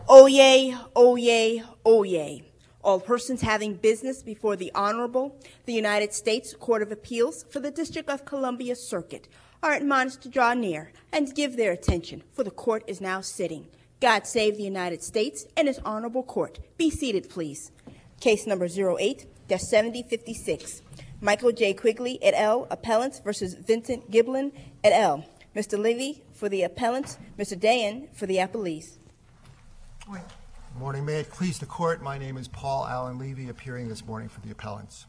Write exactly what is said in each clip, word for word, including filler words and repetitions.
Oyez, oyez, oyez. All persons having business before the Honorable, the United States Court of Appeals for the District of Columbia Circuit are admonished to draw near and give their attention, for the court is now sitting. God save the United States and His Honorable Court. Be seated, please. Case number zero eight dash seventy fifty-six. Michael J. Quigley et al. Appellants versus Vincent Giblin et al. Mister Levy for the appellants, Mister Dayan for the appellees. Good morning. May it please the court, my name is Paul Allen Levy, appearing this morning for the appellants.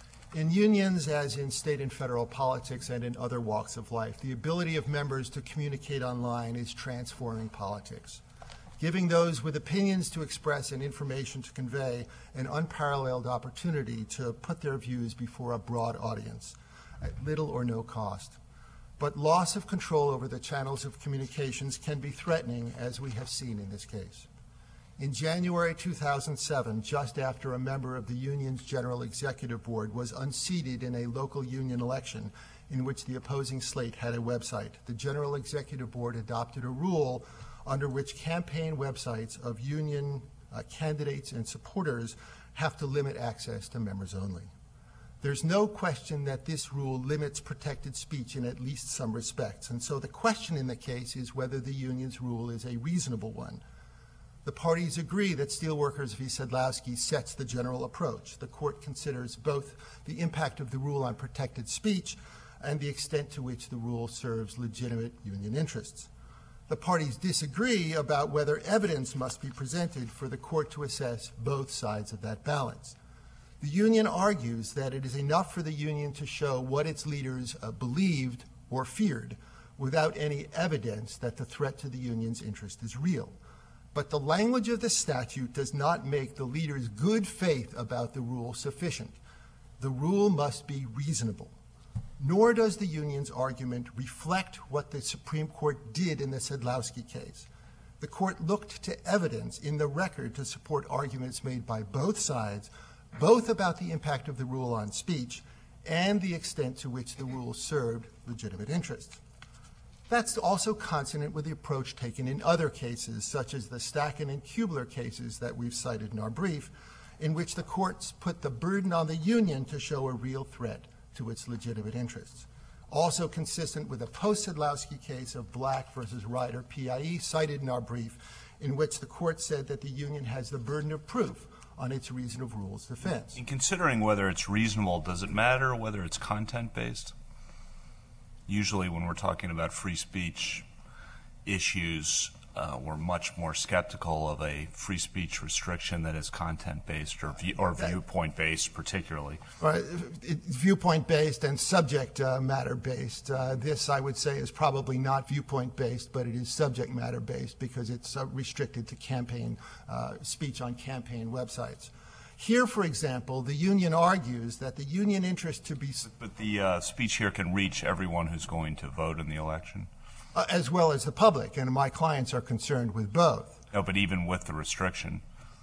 In unions, as in state and federal politics and in other walks of life, the ability of members to communicate online is transforming politics, giving those with opinions to express and information to convey an unparalleled opportunity to put their views before a broad audience at little or no cost. But loss of control over the channels of communications can be threatening, as we have seen in this case. In January two thousand seven, just after a member of the union's General Executive Board was unseated in a local union election in which the opposing slate had a website, the General Executive Board adopted a rule under which campaign websites of union uh, candidates and supporters have to limit access to members only. There's no question that this rule limits protected speech in at least some respects, and so the question in the case is whether the union's rule is a reasonable one. The parties agree that Steelworkers v. Sedlowski sets the general approach. The court considers both the impact of the rule on protected speech and the extent to which the rule serves legitimate union interests. The parties disagree about whether evidence must be presented for the court to assess both sides of that balance. The union argues that it is enough for the union to show what its leaders uh, believed or feared without any evidence that the threat to the union's interest is real. But the language of the statute does not make the leaders' good faith about the rule sufficient. The rule must be reasonable. Nor does the union's argument reflect what the Supreme Court did in the Sedlowski case. The court looked to evidence in the record to support arguments made by both sides, both about the impact of the rule on speech and the extent to which the rule served legitimate interests. That's also consonant with the approach taken in other cases, such as the Stacken and Kubler cases that we've cited in our brief, in which the courts put the burden on the union to show a real threat to its legitimate interests. Also consistent with the post-Sedlowski case of Black versus Ryder P I E cited in our brief, in which the court said that the union has the burden of proof on its reason of rules defense. In considering whether it's reasonable, does it matter whether it's content-based? Usually when we're talking about free speech issues, uh, we're much more skeptical of a free speech restriction that is content-based or, view, or viewpoint-based particularly. Right. It's viewpoint-based and subject uh, matter-based. Uh, this, I would say, is probably not viewpoint-based, but it is subject matter-based because it's uh, restricted to campaign uh, speech on campaign websites. Here, for example, the union argues that the union interest to be... But the uh, speech here can reach everyone who's going to vote in the election? Uh, as well as the public, and my clients are concerned with both. No, but even with the restriction?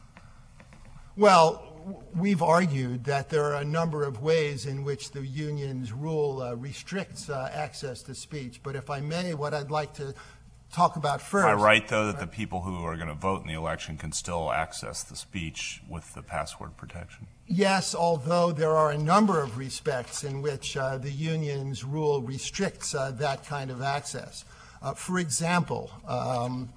Well, we've argued that there are a number of ways in which the union's rule uh, restricts uh, access to speech, but if I may, what I'd like to talk about first. Am I right, though, that the people who are going to vote in the election can still access the speech with the password protection? Yes, although there are a number of respects in which uh, the union's rule restricts uh, that kind of access. Uh, for example, um,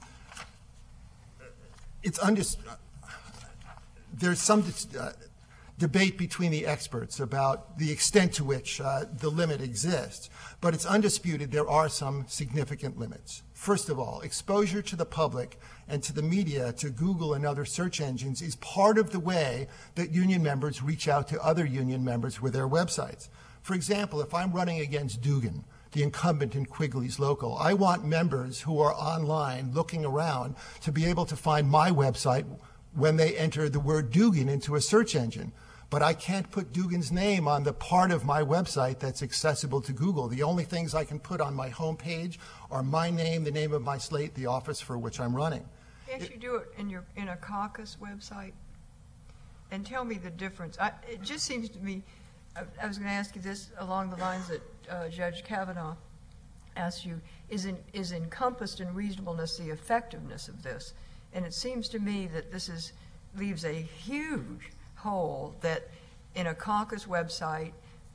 it's under, there's some uh, debate between the experts about the extent to which uh, the limit exists, but it's undisputed there are some significant limits. First of all, exposure to the public and to the media, to Google and other search engines, is part of the way that union members reach out to other union members with their websites. For example, if I'm running against Dugan, the incumbent in Quigley's local, I want members who are online looking around to be able to find my website when they enter the word Dugan into a search engine. But I can't put Dugan's name on the part of my website that's accessible to Google. The only things I can put on my home page are my name, the name of my slate, the office for which I'm running. Can't it, you do it in your in a caucus website? And tell me the difference. I, it just seems to me, I, I was going to ask you this along the lines that uh, Judge Kavanaugh asked you, is, in, is encompassed in reasonableness the effectiveness of this? And it seems to me that this is leaves a huge hole that in a caucus website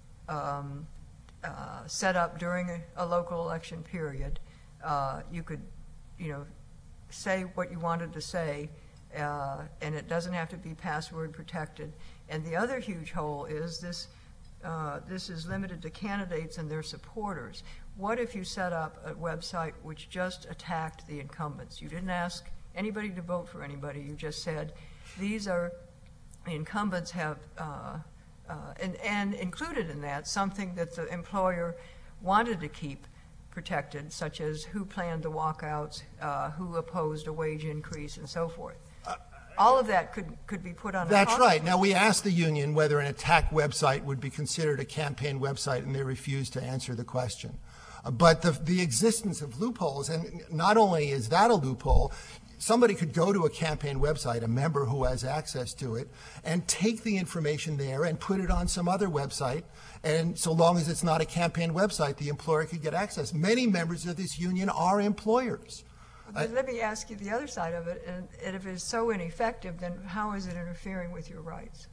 um, uh, set up during a, a local election period, uh, you could, you know, say what you wanted to say, uh, and it doesn't have to be password protected. And the other huge hole is this, uh, this is limited to candidates and their supporters. What if you set up a website which just attacked the incumbents? You didn't ask anybody to vote for anybody. You just said, these are, the incumbents have, uh, uh, and, and included in that something that the employer wanted to keep protected, such as who planned the walkouts, uh, who opposed a wage increase, and so forth. Uh, All of that could, could be put on a That's caucus right. Now, website. we asked the union whether an attack website would be considered a campaign website, and they refused to answer the question. Uh, but the, the existence of loopholes, and not only is that a loophole, somebody could go to a campaign website, a member who has access to it, and take the information there and put it on some other website. And so long as it's not a campaign website, the employer could get access. Many members of this union are employers. But let me ask you the other side of it, and, and if it's so ineffective, then how is it interfering with your rights?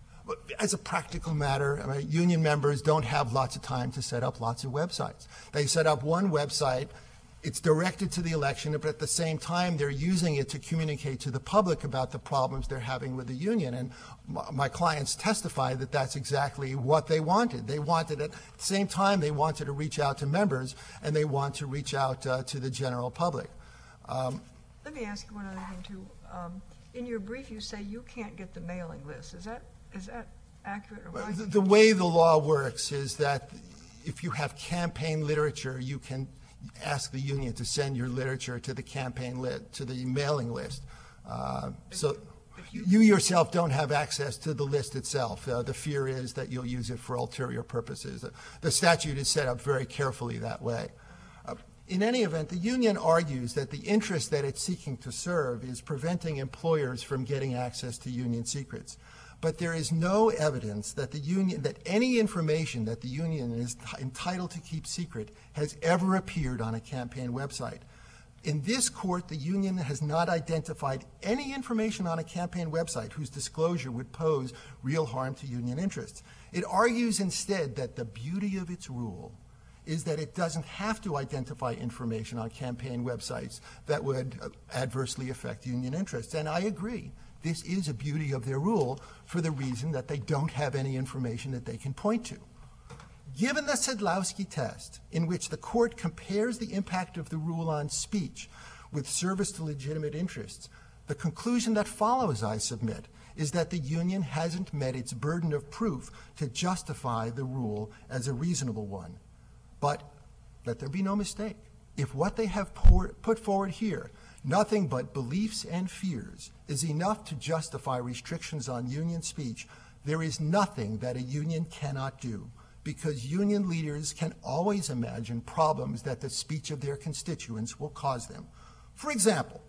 As a practical matter, I mean, union members don't have lots of time to set up lots of websites. They set up one website. It's directed to the election, but at the same time, they're using it to communicate to the public about the problems they're having with the union. And my clients testify that that's exactly what they wanted. They wanted, at the same time, they wanted to reach out to members, and they want to reach out uh, to the general public. Um, Let me ask you one other thing, too. Um, in your brief, you say you can't get the mailing list. Is that is that accurate or right? The, the way the law works is that if you have campaign literature, you can ask the union to send your literature to the campaign lit to the mailing list. Uh, so you, you yourself don't have access to the list itself. Uh, the fear is that you'll use it for ulterior purposes. Uh, the statute is set up very carefully that way. Uh, in any event, the union argues that the interest that it's seeking to serve is preventing employers from getting access to union secrets. But there is no evidence that the union, that any information that the union is entitled to keep secret has ever appeared on a campaign website. In this court, the union has not identified any information on a campaign website whose disclosure would pose real harm to union interests. It argues instead that the beauty of its rule is that it doesn't have to identify information on campaign websites that would adversely affect union interests. And I agree. This is a beauty of their rule for the reason that they don't have any information that they can point to. Given the Sedlowski test, in which the court compares the impact of the rule on speech with service to legitimate interests, the conclusion that follows, I submit, is that the union hasn't met its burden of proof to justify the rule as a reasonable one. But let there be no mistake. If what they have pour, put forward here, nothing but beliefs and fears, is enough to justify restrictions on union speech, there is nothing that a union cannot do, because union leaders can always imagine problems that the speech of their constituents will cause them. For example,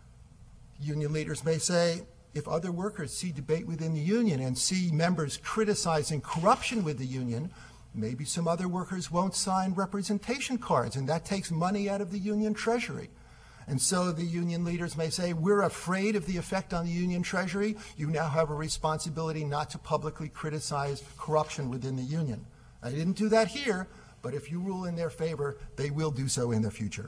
union leaders may say, if other workers see debate within the union and see members criticizing corruption with the union, maybe some other workers won't sign representation cards, and that takes money out of the union treasury. And so the union leaders may say, we're afraid of the effect on the union treasury. You now have a responsibility not to publicly criticize corruption within the union. I didn't do that here, but if you rule in their favor, they will do so in the future.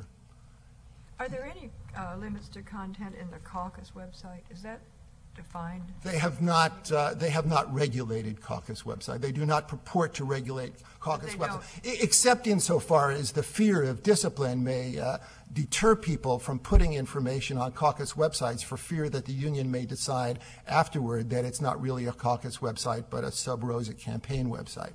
Are there any uh, limits to content in the caucus website? Is that defined? They have not. Uh, they have not regulated caucus website. They do not purport to regulate caucus website, I- except insofar as the fear of discipline may uh, deter people from putting information on caucus websites for fear that the union may decide afterward that it's not really a caucus website but a sub rosa campaign website.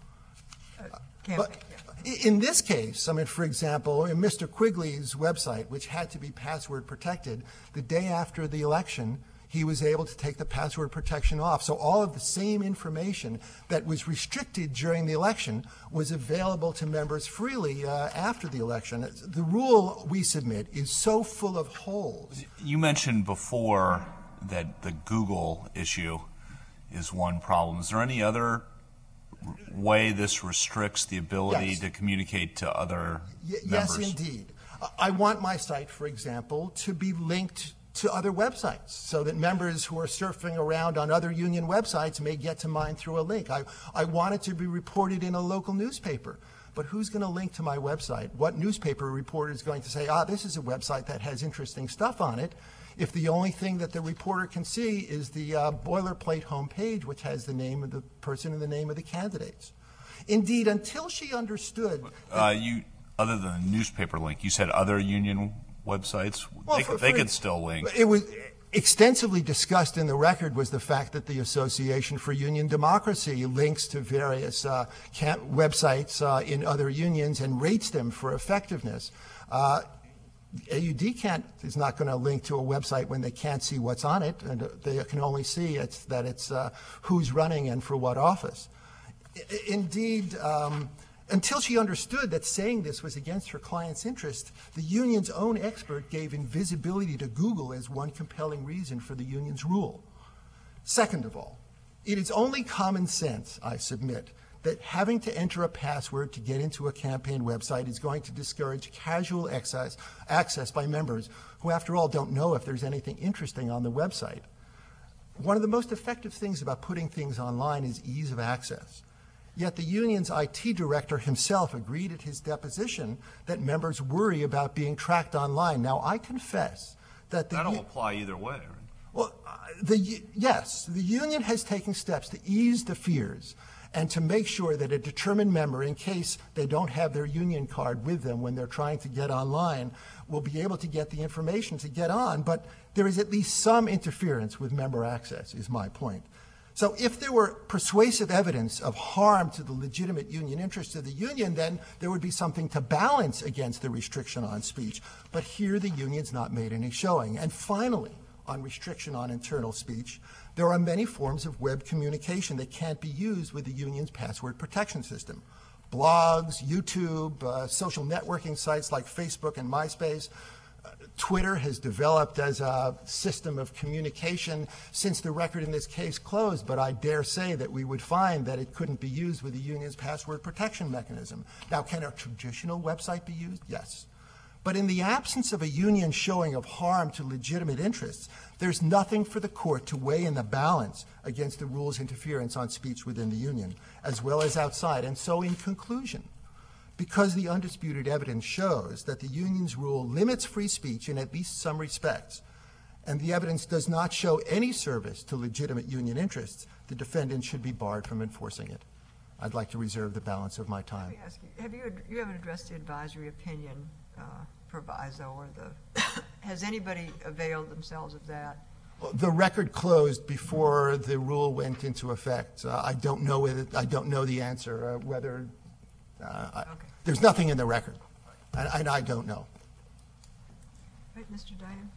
Uh, campaign, But yeah. in this case, I mean, for example, in Mister Quigley's website, which had to be password protected, the day after the election, he was able to take the password protection off. So all of the same information that was restricted during the election was available to members freely uh, after the election. The rule we submit is so full of holes. You mentioned before that the Google issue is one problem. Is there any other way this restricts the ability Yes. to communicate to other Y- members? yes, indeed. I want my site, for example, to be linked to other websites so that members who are surfing around on other union websites may get to mine through a link. I, I want it to be reported in a local newspaper. But who's going to link to my website? What newspaper reporter is going to say, ah, this is a website that has interesting stuff on it, if the only thing that the reporter can see is the uh, boilerplate homepage, which has the name of the person and the name of the candidates? Indeed, until she understood. Uh, you, other than the newspaper link, you said other union websites. Well, they for, could, they for, could still link. It was extensively discussed in the record was the fact that the Association for Union Democracy links to various uh, camp websites uh, in other unions and rates them for effectiveness. Uh, A U D can't, is not going to link to a website when they can't see what's on it, and they can only see it's, that it's uh, who's running and for what office. I, indeed, um, until she understood that saying this was against her client's interest, the union's own expert gave invisibility to Google as one compelling reason for the union's rule. Second of all, it is only common sense, I submit, that having to enter a password to get into a campaign website is going to discourage casual access, access by members who, after all, don't know if there's anything interesting on the website. One of the most effective things about putting things online is ease of access. Yet the union's I T director himself agreed at his deposition that members worry about being tracked online. Now, I confess that the That'll apply either way, right? Well, uh, the, yes, the union has taken steps to ease the fears and to make sure that a determined member, in case they don't have their union card with them when they're trying to get online, will be able to get the information to get on. But there is at least some interference with member access, is my point. So if there were persuasive evidence of harm to the legitimate union interests of the union, then there would be something to balance against the restriction on speech. But here the union's not made any showing. And finally, on restriction on internal speech, there are many forms of web communication that can't be used with the union's password protection system. Blogs, YouTube, uh, social networking sites like Facebook and MySpace. Uh, Twitter has developed as a system of communication since the record in this case closed, but I dare say that we would find that it couldn't be used with the union's password protection mechanism. Now, can a traditional website be used? Yes. But in the absence of a union showing of harm to legitimate interests, there's nothing for the court to weigh in the balance against the rule's interference on speech within the union, as well as outside. And so in conclusion, because the undisputed evidence shows that the union's rule limits free speech in at least some respects, and the evidence does not show any service to legitimate union interests, the defendant should be barred from enforcing it. I'd like to reserve the balance of my time. Let me ask you, have you, you haven't addressed the advisory opinion uh, proviso or the, has anybody availed themselves of that? Well, the record closed before the rule went into effect. Uh, I don't know whether, I don't know the answer, uh, whether, uh, I, Okay. there's nothing in the record, and, and I don't know. Right, Mister Diane?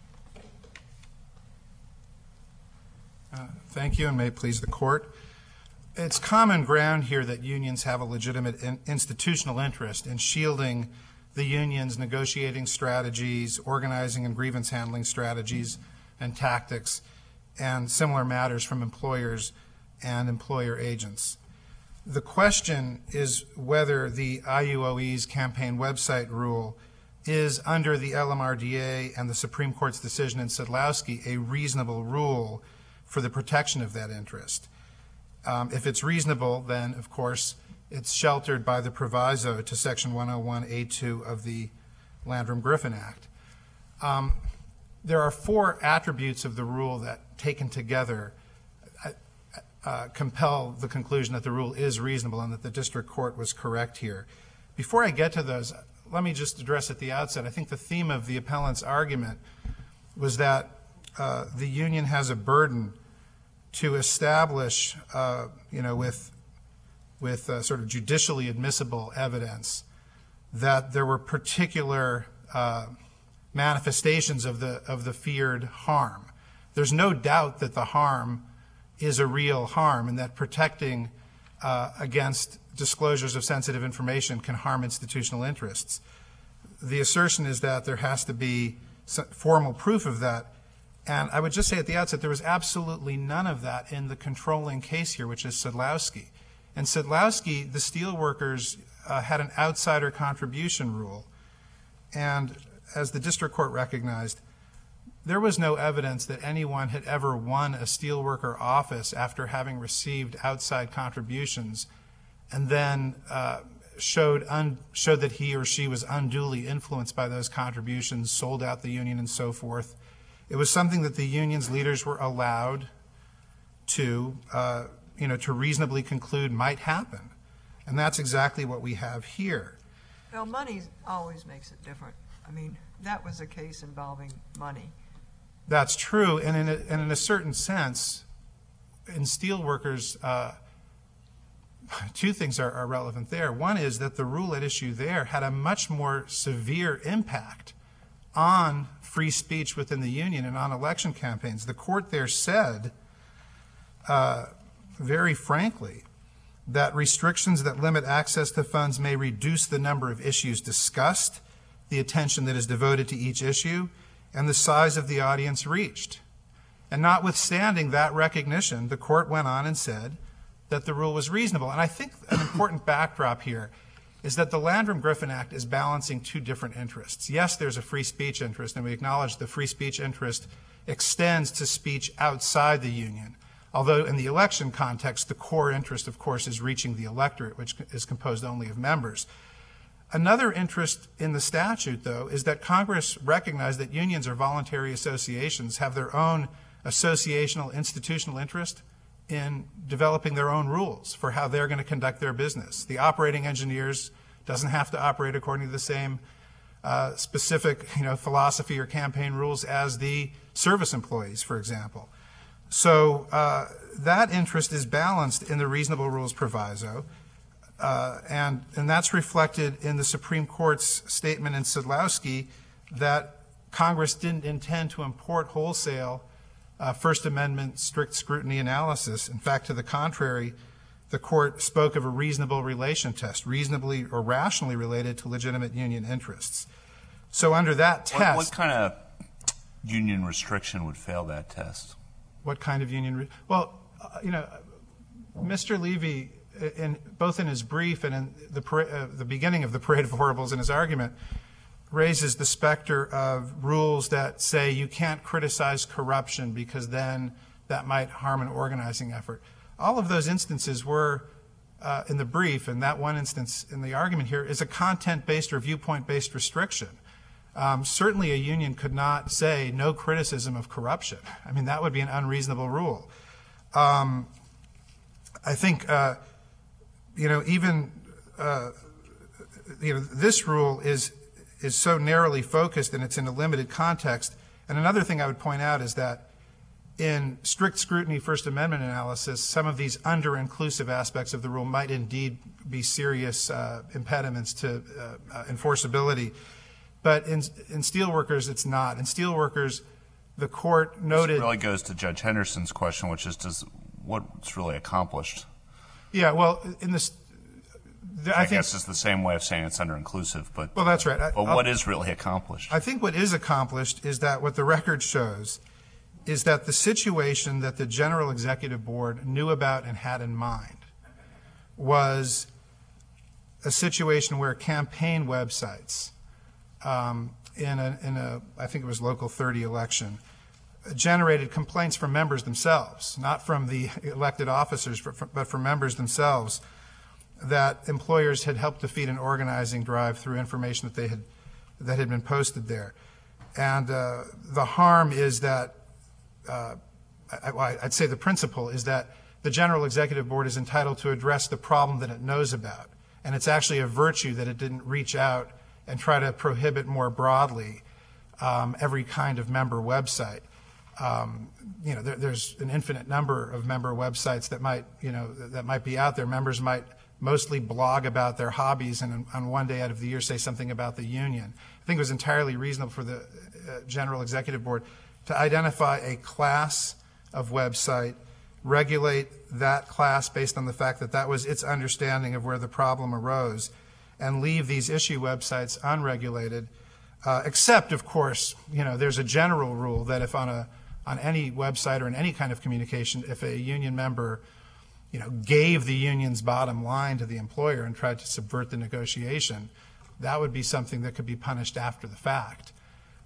Uh, thank you, and may it please the court. It's common ground here that unions have a legitimate in institutional interest in shielding the union's negotiating strategies, organizing and grievance handling strategies and tactics, and similar matters from employers and employer agents. The question is whether the I U O E's campaign website rule is, under the L M R D A and the Supreme Court's decision in Sedlowski, a reasonable rule for the protection of that interest. Um, if it's reasonable, then, of course, it's sheltered by the proviso to Section one oh one A two of the Landrum-Griffin Act. Um, there are four attributes of the rule that, taken together, uh, uh, compel the conclusion that the rule is reasonable and that the district court was correct here. Before I get to those, let me just address at the outset, I think the theme of the appellant's argument was that uh, the union has a burden to establish, uh, you know, with with uh, sort of judicially admissible evidence that there were particular uh, manifestations of the of the feared harm. There's no doubt that the harm is a real harm, and that protecting uh, against disclosures of sensitive information can harm institutional interests. The assertion is that there has to be some formal proof of that. And I would just say at the outset, there was absolutely none of that in the controlling case here, which is Sedlowski. In Sedlowski, the steelworkers uh, had an outsider contribution rule. And as the district court recognized, there was no evidence that anyone had ever won a steelworker office after having received outside contributions and then uh, showed, un, showed that he or she was unduly influenced by those contributions, sold out the union, and so forth. It was something that the union's leaders were allowed to, uh, you know, to reasonably conclude might happen. And that's exactly what we have here. Well, money always makes it different. I mean, that was a case involving money. That's true, and in a, and in a certain sense, in steelworkers, uh, two things are, are relevant there. One is that the rule at issue there had a much more severe impact on free speech within the union and on election campaigns. The court there said, uh, very frankly, that restrictions that limit access to funds may reduce the number of issues discussed, the attention that is devoted to each issue, and the size of the audience reached. And notwithstanding that recognition, the court went on and said that the rule was reasonable. And I think an important backdrop here is that the Landrum-Griffin Act is balancing two different interests. Yes, there's a free speech interest, and we acknowledge the free speech interest extends to speech outside the union. Although in the election context, the core interest, of course, is reaching the electorate, which is composed only of members. Another interest in the statute, though, is that Congress recognized that unions or voluntary associations have their own associational institutional interest in developing their own rules for how they're going to conduct their business. The operating engineers doesn't have to operate according to the same uh, specific, you know, philosophy or campaign rules as the service employees, for example. So uh, that interest is balanced in the reasonable rules proviso. Uh, and, and that's reflected in the Supreme Court's statement in Sadlowski that Congress didn't intend to import wholesale uh, First Amendment strict scrutiny analysis. In fact, to the contrary, the court spoke of a reasonable relation test, reasonably or rationally related to legitimate union interests. So under that test— What, what kind of union restriction would fail that test? What kind of union? Re- well, uh, you know, Mister Levy, in, both in his brief and in the, para- uh, the beginning of the Parade of Horribles in his argument, raises the specter of rules that say you can't criticize corruption because then that might harm an organizing effort. All of those instances were uh, in the brief, and that one instance in the argument here is a content-based or viewpoint-based restriction. Um, certainly a union could not say no criticism of corruption. I mean, that would be an unreasonable rule. Um, I think, uh, you know, even, uh, you know, this rule is, is so narrowly focused and it's in a limited context. And another thing I would point out is that in strict scrutiny First Amendment analysis, some of these under-inclusive aspects of the rule might indeed be serious uh, impediments to uh, uh, enforceability. But in, in steelworkers, it's not. In steelworkers, the court noted— This really goes to Judge Henderson's question, which is, does what's really accomplished? Yeah, well, in this— I, I think, guess it's the same way of saying it's under-inclusive, but, well, that's right. I, but I'll, what is really accomplished? I think what is accomplished is that what the record shows is that the situation that the General Executive Board knew about and had in mind was a situation where campaign websites um, in, a, in a, I think it was Local thirty election, generated complaints from members themselves, not from the elected officers, but from, but from members themselves, that employers had helped defeat an organizing drive through information that they had that had been posted there. And uh, the harm is that, uh, I, I'd say the principle is that the General Executive Board is entitled to address the problem that it knows about. And it's actually a virtue that it didn't reach out and try to prohibit more broadly um, every kind of member website. Um, you know, there, there's an infinite number of member websites that might, you know, that might be out there. Members might mostly blog about their hobbies and on one day out of the year say something about the union. I think it was entirely reasonable for the uh, General Executive Board to identify a class of website, regulate that class based on the fact that that was its understanding of where the problem arose, and leave these issue websites unregulated, uh, except, of course, you know, there's a general rule that if on a on any website or in any kind of communication, if a union member, you know, gave the union's bottom line to the employer and tried to subvert the negotiation, that would be something that could be punished after the fact.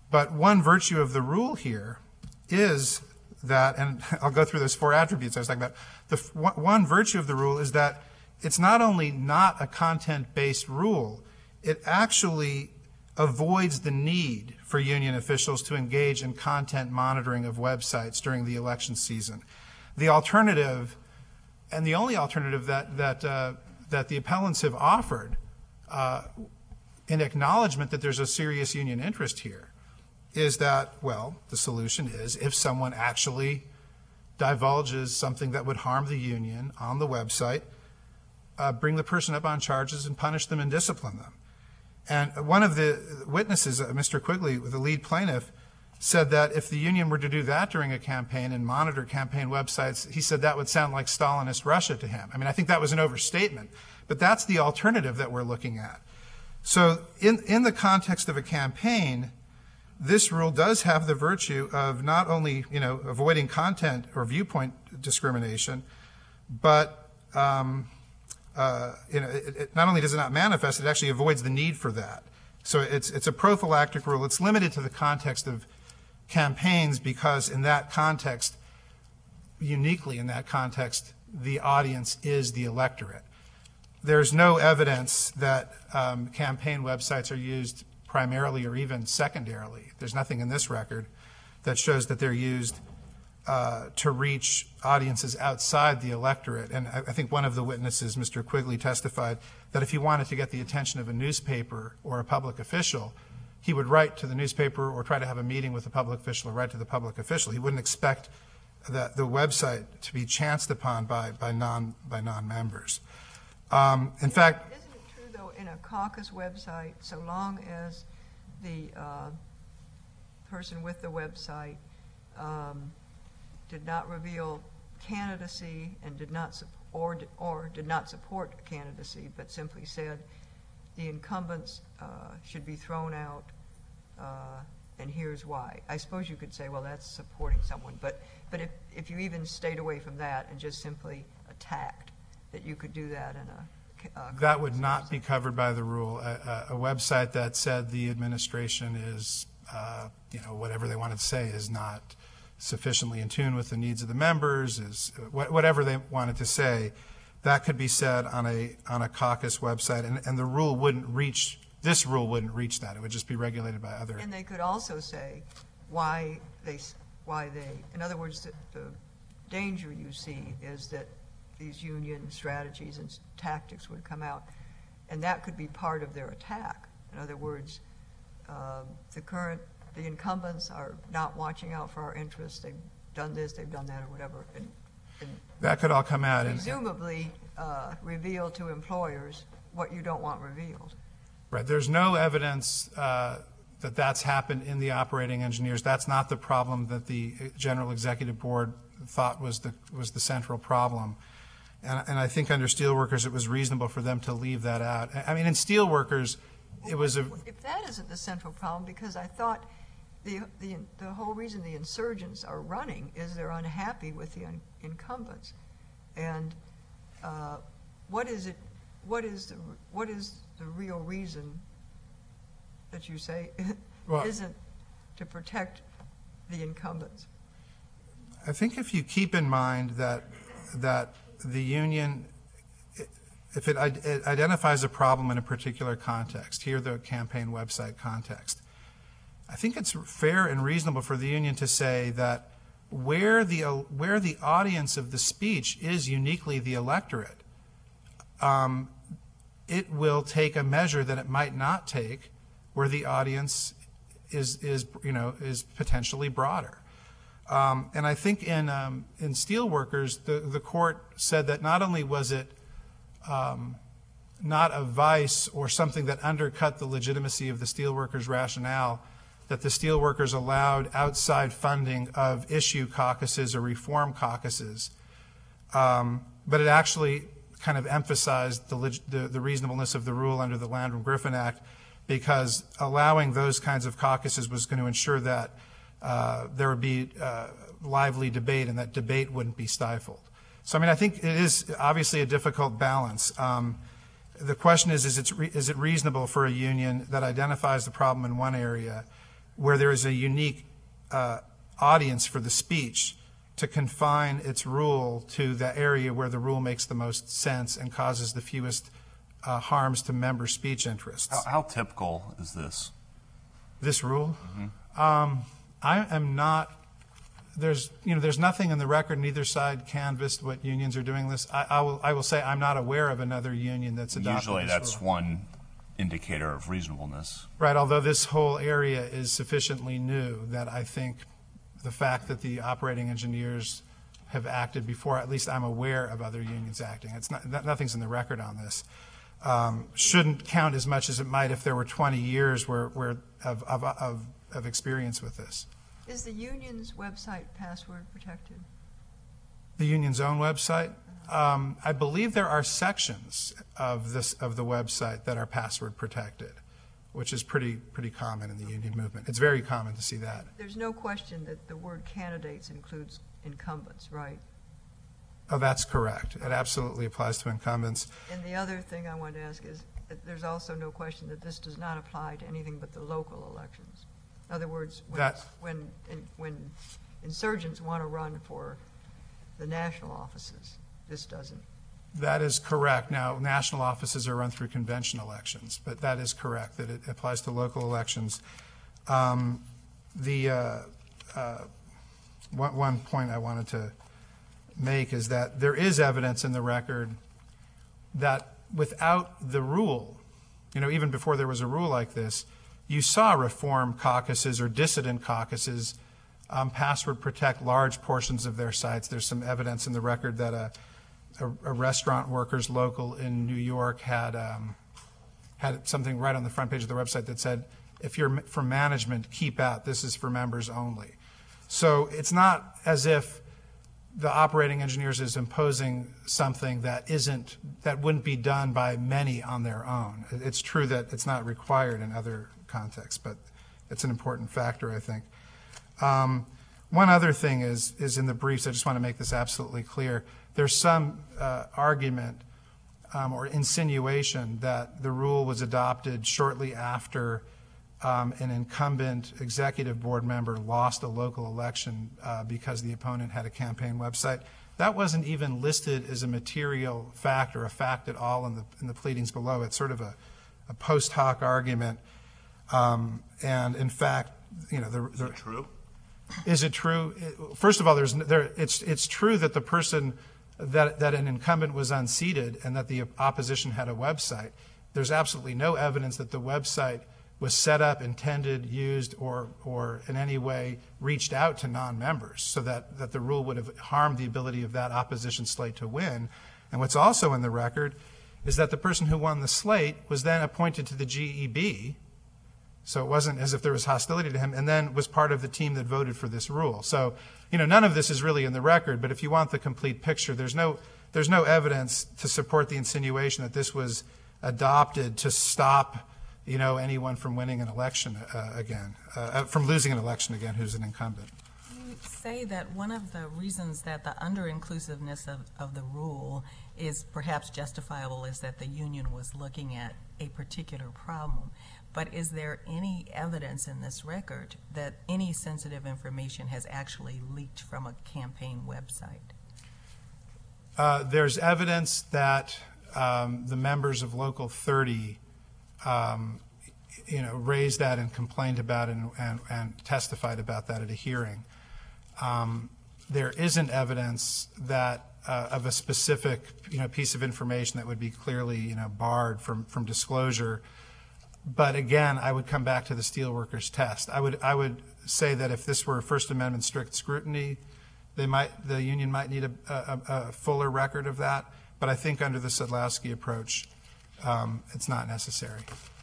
But one virtue of the rule here is that, and I'll go through those four attributes I was talking about. The one virtue of the rule is that it's not only not a content-based rule, it actually avoids the need for union officials to engage in content monitoring of websites during the election season. The alternative, and the only alternative that that uh, that the appellants have offered, uh, in acknowledgement that there's a serious union interest here, is that, well, the solution is if someone actually divulges something that would harm the union on the website, uh, bring the person up on charges and punish them and discipline them. And one of the witnesses, uh, Mister Quigley, the lead plaintiff, said that if the union were to do that during a campaign and monitor campaign websites, he said that would sound like Stalinist Russia to him. I mean, I think that was an overstatement, but that's the alternative that we're looking at. So in, in the context of a campaign, this rule does have the virtue of not only, you know, avoiding content or viewpoint discrimination, but um, uh, you know, it, it not only does it not manifest, it actually avoids the need for that. So it's it's a prophylactic rule. It's limited to the context of campaigns because in that context, uniquely in that context, the audience is the electorate. There's no evidence that um, campaign websites are used primarily or even secondarily. There's nothing in this record that shows that they're used uh, to reach audiences outside the electorate. And I, I think one of the witnesses, Mister Quigley, testified that if he wanted to get the attention of a newspaper or a public official, he would write to the newspaper or try to have a meeting with a public official or write to the public official. He wouldn't expect that the website to be chanced upon by, by non by non-members. Um, in fact, isn't it true though in a caucus website, so long as the uh, person with the website um, did not reveal candidacy and did not sup- or or did not support candidacy, but simply said the incumbents uh, should be thrown out, uh, and here's why. I suppose you could say, well, that's supporting someone, but but if if you even stayed away from that and just simply attacked, that you could do that in a uh, that would not be covered by the rule. A, a, a website that said the administration is, uh, you know, whatever they wanted to say is not sufficiently in tune with the needs of the members, is wh- whatever they wanted to say, that could be said on a on a caucus website, and, and the rule wouldn't reach, this rule wouldn't reach that. It would just be regulated by other. And they could also say why they, why they, in other words, the, the danger you see is that these union strategies and tactics would come out, and that could be part of their attack. In other words, uh, the current, the incumbents are not watching out for our interests. They've done this, they've done that, or whatever. And, and that could all come out. Presumably uh, reveal to employers what you don't want revealed. Right. There's no evidence uh, that that's happened in the operating engineers. That's not the problem that the General Executive Board thought was the was the central problem. And, and I think under steelworkers, it was reasonable for them to leave that out. I mean, in steelworkers, it was a. If that isn't the central problem, because I thought the the the whole reason the insurgents are running is they're unhappy with the un, incumbents, and uh, what is it? What is the what is the real reason that you say well, isn't to protect the incumbents? I think if you keep in mind that that the union, if it, it identifies a problem in a particular context, here the campaign website context, I think it's fair and reasonable for the union to say that where the where the audience of the speech is uniquely the electorate, um, it will take a measure that it might not take where the audience is is you know is potentially broader. Um, and I think in um, in steelworkers, the the court said that not only was it um, not a vice or something that undercut the legitimacy of the steelworkers' rationale, that the steelworkers allowed outside funding of issue caucuses or reform caucuses, um, but it actually kind of emphasized the, leg- the the reasonableness of the rule under the Landrum-Griffin Act, because allowing those kinds of caucuses was going to ensure that Uh, there would be uh, lively debate, and that debate wouldn't be stifled. So, I mean, I think it is obviously a difficult balance. Um, the question is, is, it's re- is it reasonable for a union that identifies the problem in one area where there is a unique uh, audience for the speech, to confine its rule to the area where the rule makes the most sense and causes the fewest uh, harms to member speech interests. How, how typical is this? This rule? Mm-hmm. um, I am not, there's, you know, there's nothing in the record, neither side canvassed what unions are doing this. I, I, will, I will say I'm not aware of another union that's adopted Usually this that's rule. one indicator of reasonableness. Right, although this whole area is sufficiently new that I think the fact that the operating engineers have acted before, at least I'm aware of other unions acting. It's not, nothing's in the record on this. Um, shouldn't count as much as it might if there were twenty years where, where of, of, of, of experience with this. Is the union's website password protected? The union's own website? Um, I believe there are sections of this of the website that are password protected, which is pretty pretty common in the union movement. It's very common to see that. There's no question that the word candidates includes incumbents, right? Oh, that's correct. It absolutely applies to incumbents. And the other thing I wanted to ask is that there's also no question that this does not apply to anything but the local elections. In other words, when, That- when, in- when insurgents want to run for the national offices, this doesn't. That is correct. Now, national offices are run through convention elections, but that is correct, that it applies to local elections. Um, the uh, uh, one, one point I wanted to make is that there is evidence in the record that without the rule, you know, even before there was a rule like this, you saw reform caucuses or dissident caucuses um, password protect large portions of their sites. There's some evidence in the record that a, a, a restaurant workers local in New York had um, had something right on the front page of the website that said, if you're from management, keep out. This is for members only. So it's not as if the operating engineers is imposing something that isn't, that wouldn't be done by many on their own. It's true that it's not required in other contexts, but it's an important factor, I think. Um, one other thing is, is in the briefs, I just want to make this absolutely clear. There's some uh, argument um, or insinuation that the rule was adopted shortly after Um, an incumbent executive board member lost a local election uh, because the opponent had a campaign website. That wasn't even listed as a material fact or a fact at all in the in the pleadings below. It's sort of a, a post hoc argument. Um, and in fact, you know, the, the, Is it true? Is it true? It, first of all, there's there. It's it's true that the person that that an incumbent was unseated and that the opposition had a website. There's absolutely no evidence that the website was set up, intended, used, or or in any way reached out to non-members, so that, that the rule would have harmed the ability of that opposition slate to win. And what's also in the record is that the person who won the slate was then appointed to the G E B, so it wasn't as if there was hostility to him, and then was part of the team that voted for this rule. So, you know, none of this is really in the record, but if you want the complete picture, there's no there's no evidence to support the insinuation that this was adopted to stop, you know, anyone from winning an election uh, again, uh, from losing an election again who's an incumbent. You say that one of the reasons that the under-inclusiveness of, of the rule is perhaps justifiable is that the union was looking at a particular problem. But is there any evidence in this record that any sensitive information has actually leaked from a campaign website? Uh, there's evidence that um, the members of Local thirty Um, you know, raised that and complained about it and, and, and testified about that at a hearing. Um, there isn't evidence that uh, of a specific, you know, piece of information that would be clearly, you know, barred from, from disclosure. But again, I would come back to the steelworkers test. I would I would say that if this were First Amendment strict scrutiny, they might the union might need a, a, a fuller record of that. But I think under the Sadlowski approach, Um, it's not necessary.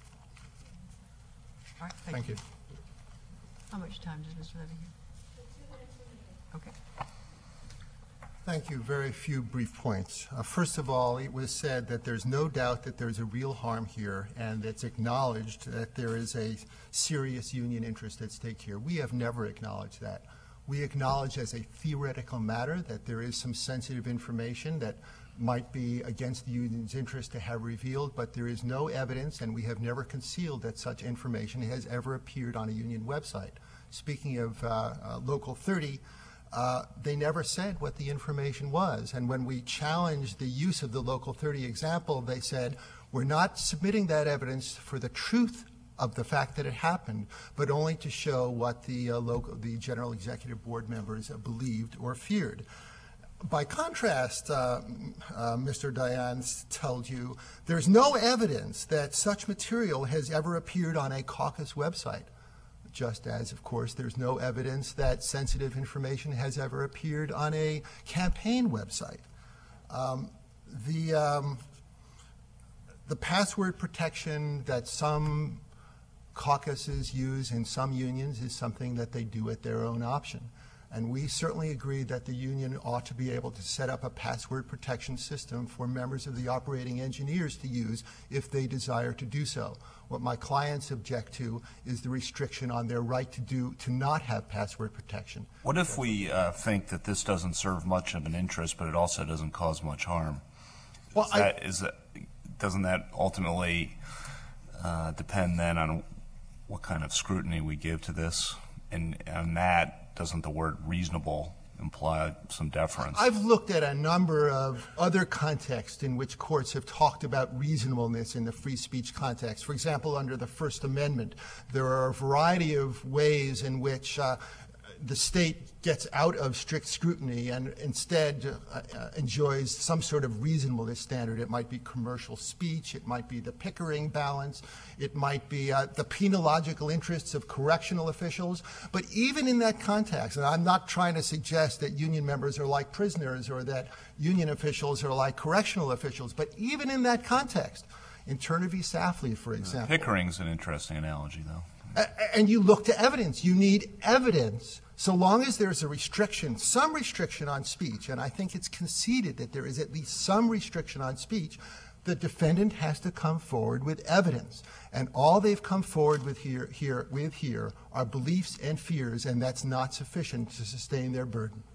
All right, Thank you. How much time does Mister Levy have? Okay. Thank you. Very few brief points. Uh, first of all, it was said that there's no doubt that there's a real harm here, and it's acknowledged that there is a serious union interest at stake here. We have never acknowledged that. We acknowledge as a theoretical matter that there is some sensitive information that might be against the union's interest to have revealed, but there is no evidence, and we have never concealed that such information has ever appeared on a union website. Speaking of uh, uh, Local thirty, uh, they never said what the information was, and when we challenged the use of the Local thirty example, they said, we're not submitting that evidence for the truth of the fact that it happened, but only to show what the, uh, local, the General Executive Board members uh, believed or feared. By contrast, uh, uh, Mister Dayan told you, there's no evidence that such material has ever appeared on a caucus website, just as, of course, there's no evidence that sensitive information has ever appeared on a campaign website. Um, the, um, the password protection that some caucuses use in some unions is something that they do at their own option. And we certainly agree that the union ought to be able to set up a password protection system for members of the operating engineers to use if they desire to do so. What my clients object to is the restriction on their right to do to not have password protection. What if we uh, think that this doesn't serve much of an interest, but it also doesn't cause much harm? Well, is that, I, is that, doesn't that ultimately uh, depend then on what kind of scrutiny we give to this? And on that, doesn't the word reasonable imply some deference? I've looked at a number of other contexts in which courts have talked about reasonableness in the free speech context. For example, under the First Amendment, there are a variety of ways in which uh, the state gets out of strict scrutiny and instead uh, uh, enjoys some sort of reasonableness standard. It might be commercial speech, it might be the Pickering balance, it might be uh, the penological interests of correctional officials. But even in that context, and I'm not trying to suggest that union members are like prisoners or that union officials are like correctional officials, but even in that context, in Turner v. Safley, for example. Pickering's an interesting analogy, though. And you look to evidence. You need evidence. So long as there's a restriction, some restriction on speech, and I think it's conceded that there is at least some restriction on speech, the defendant has to come forward with evidence. And all they've come forward with here, here, with here are beliefs and fears, and that's not sufficient to sustain their burden.